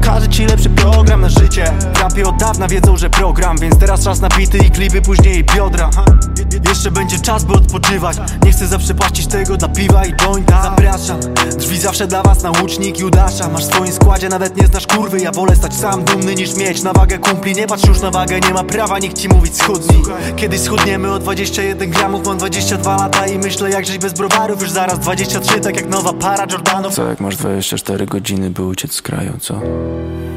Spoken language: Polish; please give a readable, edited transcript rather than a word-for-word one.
pokażę ci lepszy program na życie. W rapie od dawna wiedzą, że program, więc teraz czas na bity i klipy, później biodra. Jeszcze będzie czas, by odpoczywać. Nie chcę zaprzepaścić tego dla piwa i jointa. Zapraszam, drzwi zawsze dla was na łucznik Judasza. Masz w swoim składzie, nawet nie znasz kurwy. Ja wolę stać sam dumny niż mieć na wagę kumpli. Nie patrz już na wagę, nie ma prawa nikt ci mówić schudnij. Kiedyś schudniemy o 21 gramów, mam 22 lata i myślę jak żyć bez browarów. Już zaraz 23, tak jak nowa para Jordanów. Co jak masz 24 godziny, by uciec z kraju, co?